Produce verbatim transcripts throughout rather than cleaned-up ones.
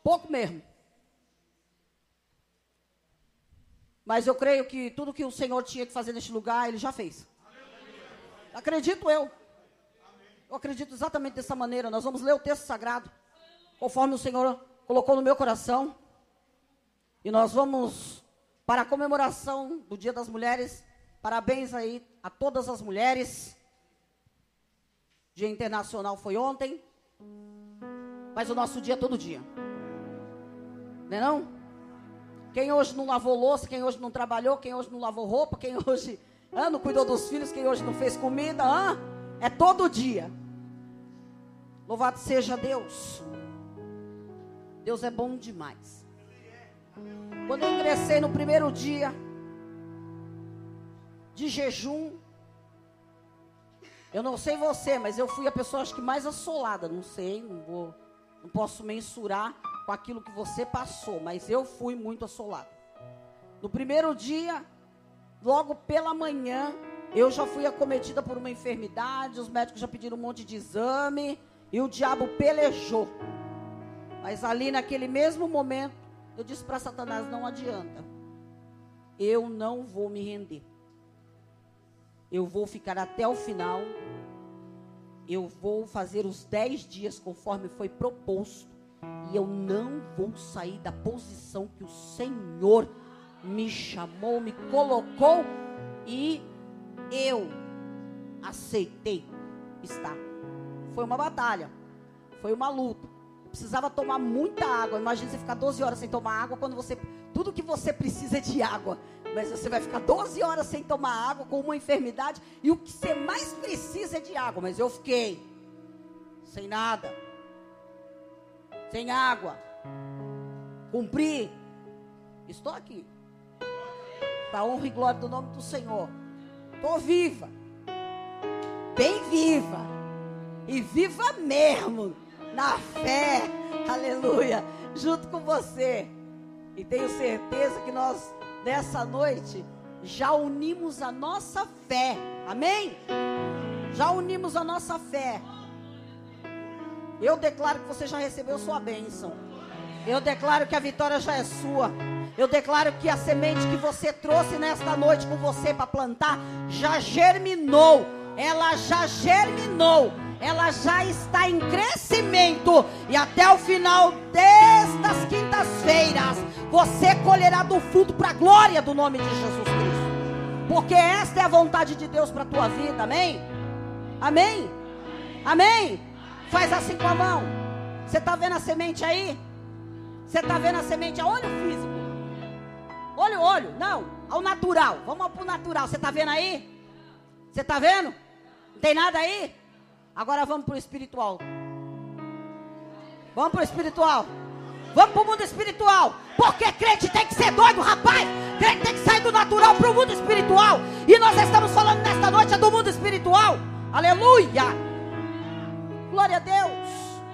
Pouco mesmo. Mas eu creio que tudo que o Senhor tinha que fazer neste lugar, Ele já fez. Acredito eu. Eu acredito exatamente dessa maneira. Nós vamos ler o texto sagrado, conforme o Senhor colocou no meu coração. E nós vamos para a comemoração do Dia das Mulheres. Parabéns aí a todas as mulheres. Dia Internacional foi ontem. Mas o nosso dia é todo dia. Não é não? Quem hoje não lavou louça, quem hoje não trabalhou, quem hoje não lavou roupa, quem hoje ah, não cuidou dos filhos, quem hoje não fez comida, ah, é todo dia. Louvado seja Deus. Deus é bom demais. Quando eu ingressei no primeiro dia de jejum, eu não sei você, mas eu fui a pessoa acho que mais assolada, não sei, não vou, não posso mensurar com aquilo que você passou, mas eu fui muito assolado. No primeiro dia, logo pela manhã, eu já fui acometida por uma enfermidade, os médicos já pediram um monte de exame, e o diabo pelejou. Mas ali naquele mesmo momento, eu disse para Satanás, não adianta, eu não vou me render. Eu vou ficar até o final, eu vou fazer os dez dias conforme foi proposto, e eu não vou sair da posição que o Senhor me chamou, me colocou, e eu aceitei estar. Foi uma batalha, foi uma luta. Precisava tomar muita água. Imagina você ficar doze horas sem tomar água, quando você, tudo que você precisa é de água. Mas você vai ficar doze horas sem tomar água, com uma enfermidade, e o que você mais precisa é de água. Mas eu fiquei sem nada, sem água, cumpri, estou aqui, para a honra e glória do nome do Senhor. Estou viva, bem viva, e viva mesmo, na fé, aleluia, junto com você. E tenho certeza que nós, nessa noite, já unimos a nossa fé, amém? Já unimos a nossa fé. Eu declaro que você já recebeu sua bênção. Eu declaro que a vitória já é sua. Eu declaro que a semente que você trouxe nesta noite com você para plantar, já germinou. Ela já germinou. Ela já está em crescimento. E até o final destas quintas-feiras, você colherá do fruto para a glória do nome de Jesus Cristo. Porque esta é a vontade de Deus para a tua vida, amém? Amém? Amém? Faz assim com a mão. Você está vendo a semente aí? Você está vendo a semente a olho físico? Olho, olho, não, ao natural. Vamos para o natural. Você está vendo aí? Você está vendo? Não tem nada aí? Agora vamos para o espiritual. Vamos para o espiritual. Vamos para o mundo espiritual. Porque crente tem que ser doido, rapaz. Crente tem que sair do natural para o mundo espiritual. E nós estamos falando nesta noite do mundo espiritual. Aleluia. Glória a Deus.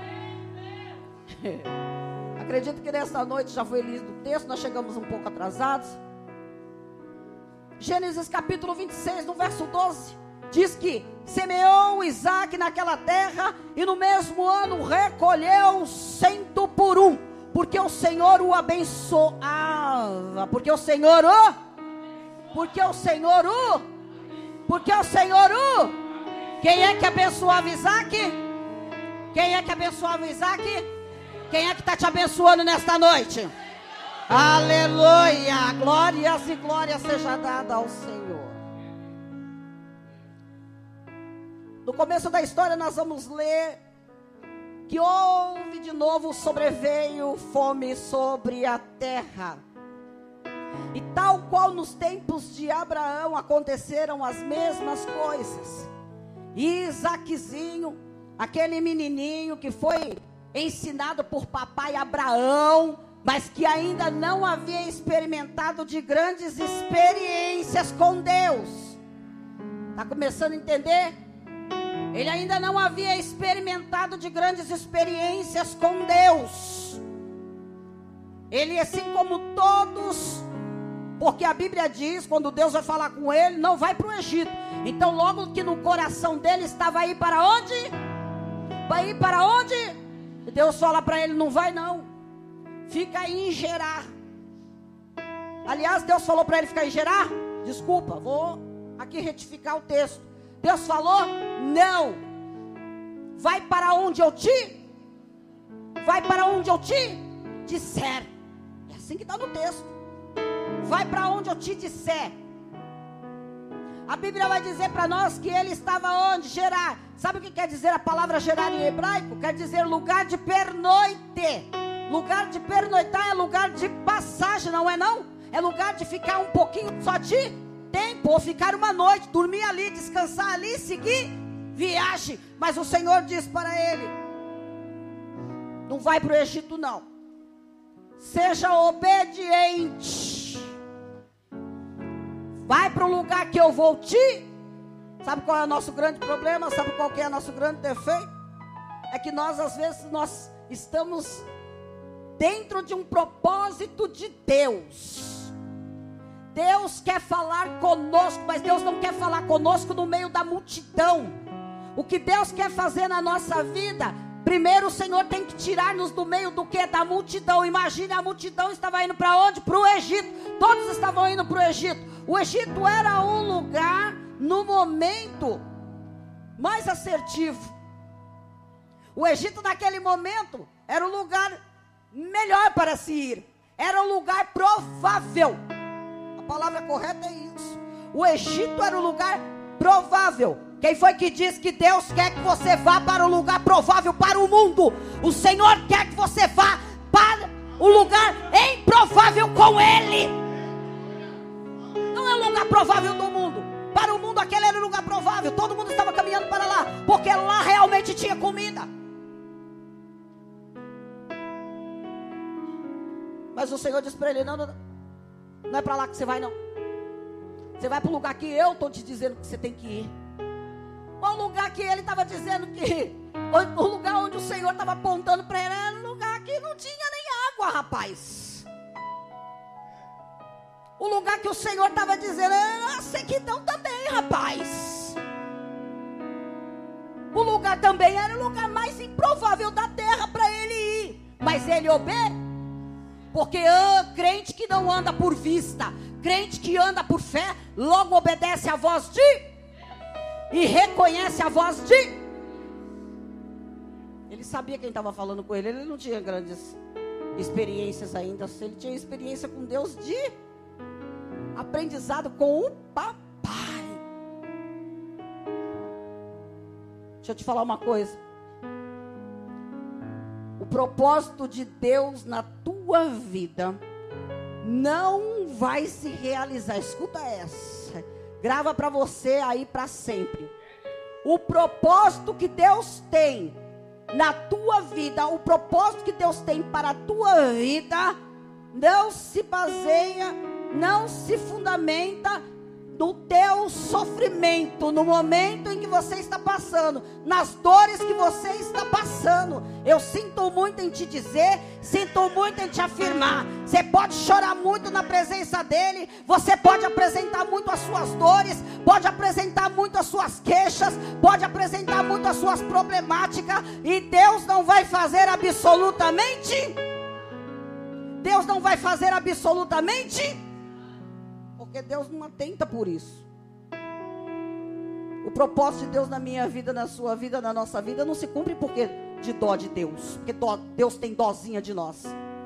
Acredito que nesta noite já foi lido o texto. Nós chegamos um pouco atrasados. Gênesis capítulo vinte e seis, no verso doze. Diz que semeou Isaac naquela terra, e no mesmo ano recolheu cento por um, porque o Senhor o abençoava. Porque o Senhor o Porque o Senhor o Porque o Senhor o Quem é que abençoava Isaac? Quem é que abençoava Isaac? Quem é que está te abençoando nesta noite? Aleluia! Glórias e glórias seja dada ao Senhor. No começo da história nós vamos ler que houve de novo, sobreveio fome sobre a terra. E tal qual nos tempos de Abraão aconteceram as mesmas coisas. E Isaquezinho, aquele menininho que foi ensinado por papai Abraão, mas que ainda não havia experimentado de grandes experiências com Deus. Está começando a entender? Ele ainda não havia experimentado de grandes experiências com Deus. Ele, assim como todos, porque a Bíblia diz, quando Deus vai falar com ele, não vai para o Egito. Então logo que no coração dele estava aí para onde? Vai ir para onde? Deus fala para ele, não vai não. fica em Gerar. Aliás, Deus falou para ele ficar em Gerar? Desculpa, vou aqui retificar o texto. Deus falou, não. Vai para onde eu te... Vai para onde eu te disser. É assim que está no texto. Vai para onde eu te disser. A Bíblia vai dizer para nós que ele estava onde? Gerar. Sabe o que quer dizer a palavra gerar em hebraico? Quer dizer lugar de pernoite. Lugar de pernoitar é lugar de passagem, não é não? É lugar de ficar um pouquinho só de tempo, ou ficar uma noite, dormir ali, descansar ali, seguir viagem. Mas o Senhor diz para ele, não vai para o Egito não. Seja obediente. Vai para o lugar que eu vou te... Sabe qual é o nosso grande problema? Sabe qual que é o nosso grande defeito? É que nós, às vezes, nós estamos dentro de um propósito de Deus. Deus quer falar conosco, mas Deus não quer falar conosco no meio da multidão. O que Deus quer fazer na nossa vida, primeiro o Senhor tem que tirar-nos do meio do que? Da multidão. Imagine, a multidão estava indo para onde? Para o Egito. Todos estavam indo para o Egito. O Egito era um lugar, no momento, mais assertivo. O Egito naquele momento era o lugar melhor para se ir. Era um lugar provável. A palavra correta é isso. O Egito era o lugar provável. Quem foi que disse que Deus quer que você vá para o lugar provável para o mundo? O Senhor quer que você vá para o lugar improvável com Ele. Não é o lugar provável do mundo. Para o mundo aquele era o lugar provável. Todo mundo estava caminhando para lá, porque lá realmente tinha comida. Mas o Senhor disse para ele, não, não, não, não é para lá que você vai não. Você vai para o lugar que eu estou te dizendo que você tem que ir. O lugar que ele estava dizendo que... O lugar onde o Senhor estava apontando para ele era um lugar que não tinha nem água, rapaz. O lugar que o Senhor estava dizendo era sequidão também, rapaz. O lugar também era o lugar mais improvável da terra para ele ir. Mas ele obedeceu. Porque ah, crente que não anda por vista, crente que anda por fé, logo obedece a voz de... E reconhece a voz de... Ele sabia quem estava falando com ele. Ele não tinha grandes experiências ainda. Ele tinha experiência com Deus de... aprendizado com o papai. Deixa eu te falar uma coisa. O propósito de Deus na tua vida não vai se realizar. Escuta essa. Grava para você aí para sempre. O propósito que Deus tem na tua vida, o propósito que Deus tem para a tua vida, não se baseia, não se fundamenta no teu sofrimento, no momento em que você está passando, nas dores que você está passando. Eu sinto muito em te dizer, sinto muito em te afirmar. Você pode chorar muito na presença dele, você pode apresentar muito as suas dores, pode apresentar muito as suas queixas, pode apresentar muito as suas problemáticas, e Deus não vai fazer absolutamente, Deus não vai fazer absolutamente, porque Deus não atenta por isso. O propósito de Deus na minha vida, na sua vida, na nossa vida, não se cumpre porque de dó de Deus, porque dó, Deus tem dózinha de nós.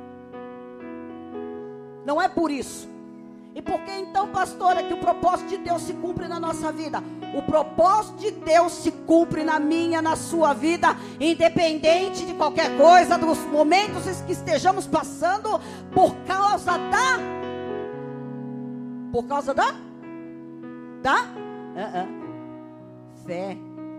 Não é por isso. E por que então, pastora, que o propósito de Deus se cumpre na nossa vida? O propósito de Deus se cumpre na minha, na sua vida, independente de qualquer coisa, dos momentos que estejamos passando, por causa da... Por causa da? Da? Uh-uh. Fé.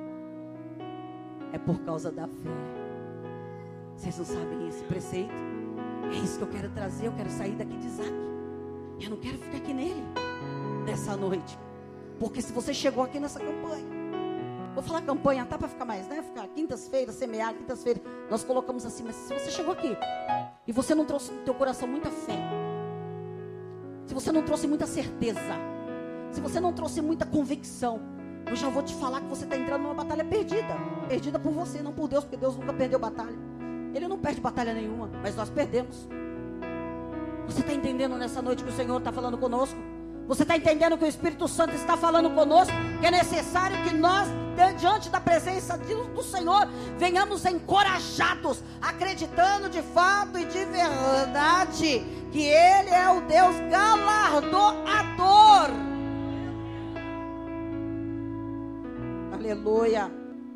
É por causa da fé. Vocês não sabem esse preceito? É isso que eu quero trazer. Eu quero sair daqui de Isaac. Eu não quero ficar aqui nele nessa noite. Porque se você chegou aqui nessa campanha, vou falar campanha, tá, para ficar mais, né? Ficar quintas-feiras, semear, quintas-feiras, nós colocamos assim. Mas se você chegou aqui e você não trouxe no teu coração muita fé, se você não trouxe muita certeza, se você não trouxe muita convicção, eu já vou te falar que você está entrando numa batalha perdida. Perdida por você, não por Deus, porque Deus nunca perdeu batalha. Ele não perde batalha nenhuma, mas nós perdemos. Você está entendendo nessa noite que o Senhor está falando conosco? Você está entendendo que o Espírito Santo está falando conosco? Que é necessário que nós, diante da presença do Senhor, venhamos encorajados, acreditando de fato e de verdade que Ele é o Deus galardoador. Aleluia.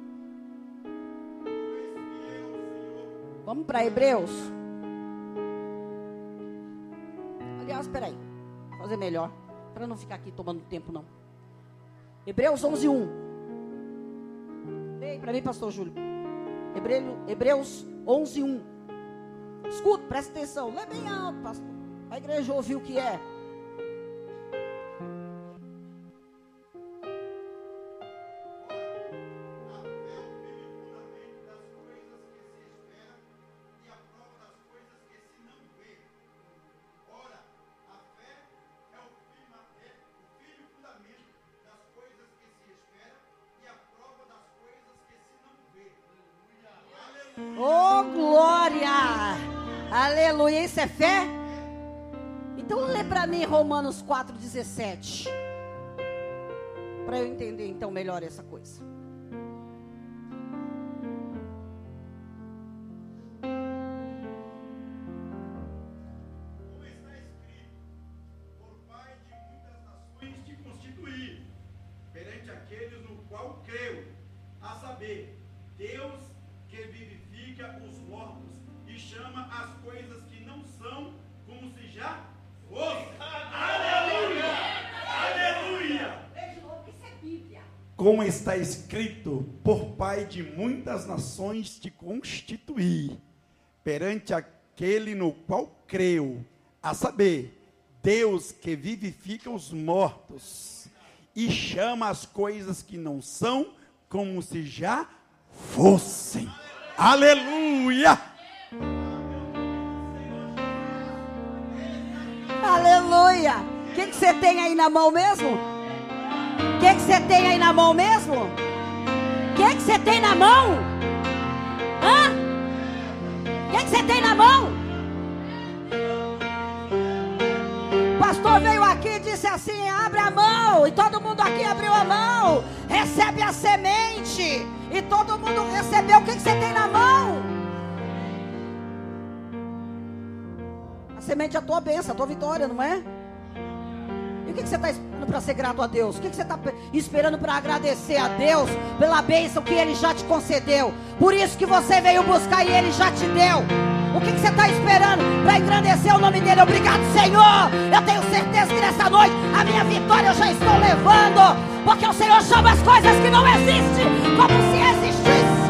Vamos para Hebreus. Aliás, espera aí, vou fazer melhor, para não ficar aqui tomando tempo não. Hebreus onze, um. Leia para mim, pastor Júlio. Hebreu, Hebreus onze, um. Escuta, presta atenção. Lê bem alto, pastor. A igreja ouviu o que é. Oh, glória! Aleluia! Isso é fé? Então lê para mim Romanos quatro, dezessete. Para eu entender então melhor essa coisa. Como está escrito, por Pai de muitas nações te constituí, perante aqueles no qual creu, a saber, Deus que vivifica os mortos e chama as coisas que não são como se já fossem. Aleluia! Aleluia! Isso é Bíblia. Como está escrito, por Pai de muitas nações te constituí, perante aquele no qual creu, a saber, Deus que vivifica os mortos e chama as coisas que não são como se já fossem. Aleluia! Aleluia! O que que você tem aí na mão mesmo? O que que você tem aí na mão mesmo? O que que você tem na mão? Hã? O que que você tem na mão? O pastor veio aqui e disse assim: abre a mão. E todo mundo aqui abriu a mão. Recebe a semente. E todo mundo recebeu. O que que você tem na mão? A semente é a tua bênção, a tua vitória, não é? E o que que você está esperando para ser grato a Deus? O que que você está esperando para agradecer a Deus pela bênção que Ele já te concedeu? Por isso que você veio buscar e Ele já te deu. O que que você está esperando para engrandecer o nome dEle? Obrigado, Senhor. Eu tenho certeza que nessa noite a minha vitória eu já estou levando. Porque o Senhor chama as coisas que não existem como se existisse.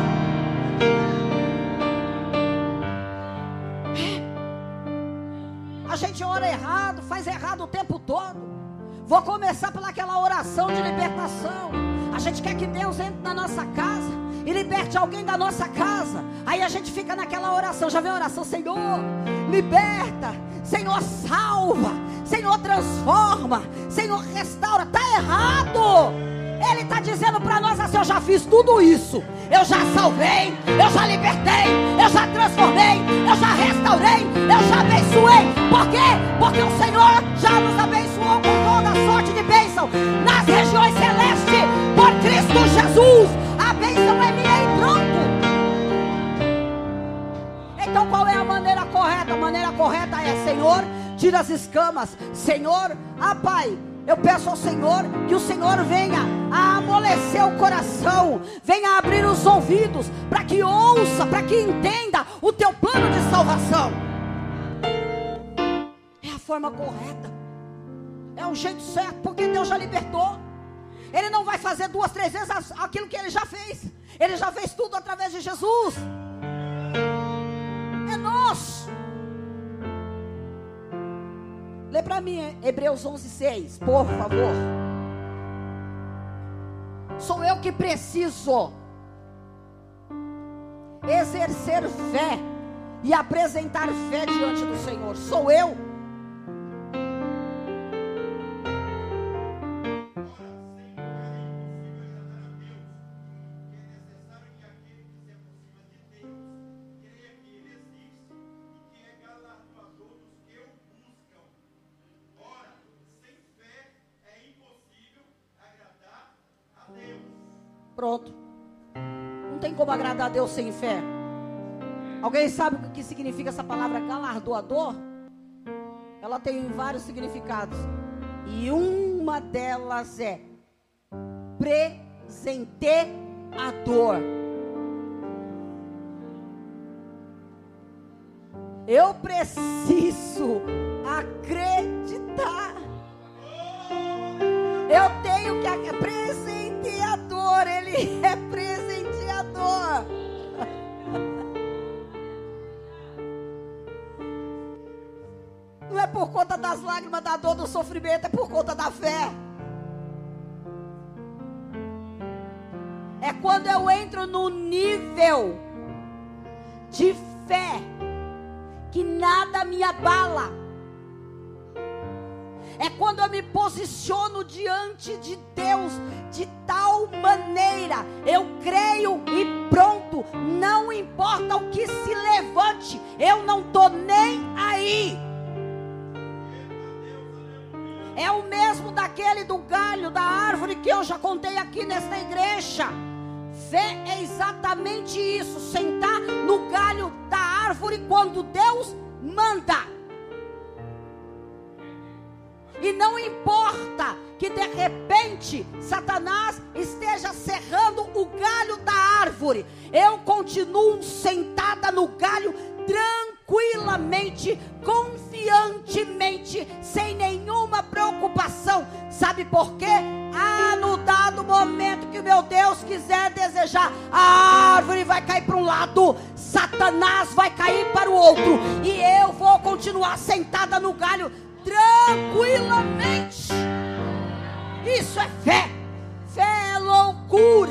A gente ora errado, faz errado o tempo todo. Vou começar pelaquela oração de libertação. A gente quer que Deus entre na nossa casa e liberte alguém da nossa casa. Aí a gente fica naquela oração. Já viu a oração? Senhor, liberta. Senhor, salva. Senhor, transforma. Senhor, restaura. Está errado. Ele está dizendo para nós assim: eu já fiz tudo isso. Eu já salvei, eu já libertei, eu já transformei, eu já restaurei, eu já abençoei. Por quê? Porque o Senhor já nos abençoou com toda sorte de bênção nas regiões celestes por Cristo Jesus. A bênção é minha e pronto. Então qual é a maneira correta? A maneira correta é: Senhor, tira as escamas. Senhor, ah Pai, eu peço ao Senhor que o Senhor venha a amolecer o coração, venha a abrir os ouvidos, para que ouça, para que entenda o teu plano de salvação. É a forma correta, é o jeito certo, porque Deus já libertou. Ele não vai fazer duas, três vezes aquilo que Ele já fez. Ele já fez tudo através de Jesus. É nosso. Lê para mim Hebreus onze, seis, por favor. Sou eu que preciso exercer fé e apresentar fé diante do Senhor. Sou eu. Pronto. Não tem como agradar a Deus sem fé. Alguém sabe o que significa essa palavra galardoador? Ela tem vários significados. E uma delas é presenteador. Eu preciso acreditar. Eu tenho que acreditar. Presenteador, ele é presenteador. Não é por conta das lágrimas, da dor, do sofrimento, é por conta da fé. É quando eu entro no nível de fé que nada me abala. É quando eu me posiciono diante de Deus de tal maneira, eu creio e pronto, não importa o que se levante, eu não estou nem aí. É o mesmo daquele do galho da árvore que eu já contei aqui nesta igreja. Fé é exatamente isso, sentar no galho da árvore quando Deus manda. E não importa que de repente Satanás esteja serrando o galho da árvore, eu continuo sentada no galho tranquilamente, confiantemente, sem nenhuma preocupação. Sabe por quê? Ah, no dado momento que o meu Deus quiser desejar, a árvore vai cair para um lado, Satanás vai cair para o outro, e eu vou continuar sentada no galho tranquilamente. Isso é fé. Fé é loucura.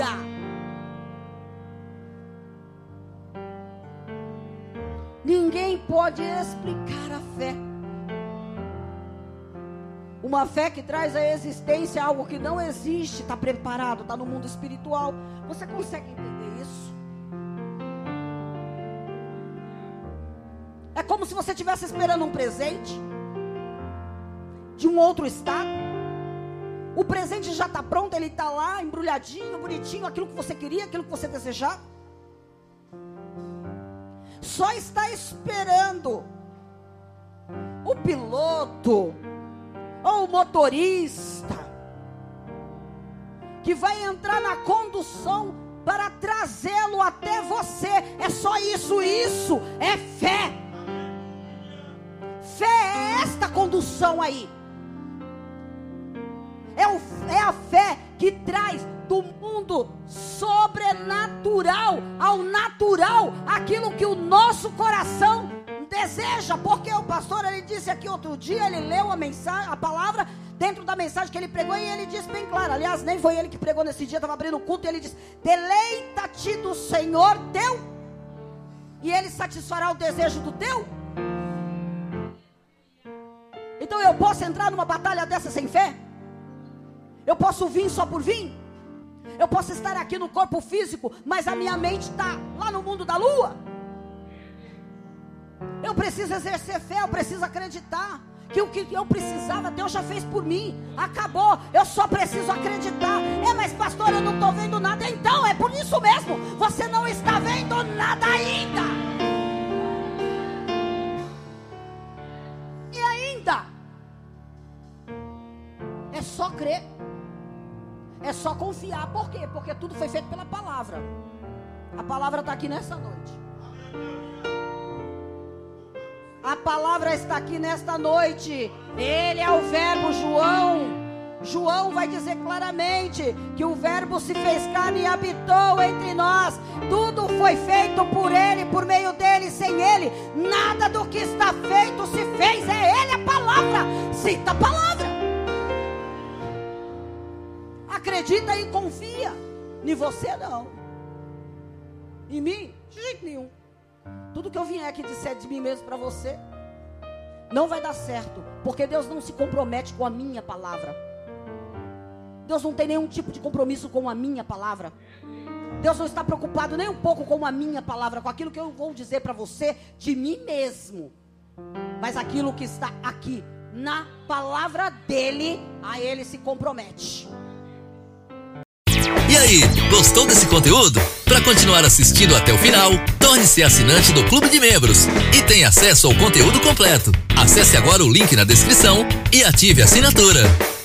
Ninguém pode explicar a fé. Uma fé que traz à existência algo que não existe, está preparado, está no mundo espiritual. Você consegue entender isso? É como se você estivesse esperando um presente de um outro estado. O presente já está pronto, ele está lá, embrulhadinho, bonitinho, aquilo que você queria, aquilo que você desejava. Só está esperando o piloto ou o motorista que vai entrar na condução para trazê-lo até você. É só isso, isso é fé. Fé é esta condução aí. É, o, é a fé que traz do mundo sobrenatural ao natural aquilo que o nosso coração deseja. Porque o pastor, ele disse aqui outro dia, ele leu a mensagem, a palavra dentro da mensagem que ele pregou, e ele disse bem claro, aliás, nem foi ele que pregou nesse dia, estava abrindo o culto, e ele disse: deleita-te do Senhor teu, e ele satisfará o desejo do teu. Então eu posso entrar numa batalha dessa sem fé? Eu posso vir só por vir? Eu posso estar aqui no corpo físico, mas a minha mente está lá no mundo da lua? Eu preciso exercer fé, eu preciso acreditar que o que eu precisava, Deus já fez por mim. Acabou, eu só preciso acreditar. É, mas pastor, eu não estou vendo nada. Então, é por isso mesmo, você não está vendo nada ainda. E ainda é só crer, é só confiar. Por quê? Porque tudo foi feito pela palavra. A palavra está aqui nessa noite. A palavra está aqui nesta noite. Ele é o verbo. João João vai dizer claramente que o verbo se fez carne e habitou entre nós. Tudo foi feito por ele, por meio dele, sem ele nada do que está feito se fez. É ele a palavra. Cita a palavra. Acredita e confia. Em você não. Em mim, de jeito nenhum. Tudo que eu vier aqui disser de mim mesmo para você não vai dar certo, porque Deus não se compromete com a minha palavra. Deus não tem nenhum tipo de compromisso com a minha palavra. Deus não está preocupado nem um pouco com a minha palavra, com aquilo que eu vou dizer para você de mim mesmo. Mas aquilo que está aqui na palavra dele, a ele se compromete. E aí? aí, gostou desse conteúdo? Para continuar assistindo até o final, torne-se assinante do Clube de Membros e tenha acesso ao conteúdo completo. Acesse agora o link na descrição e ative a assinatura.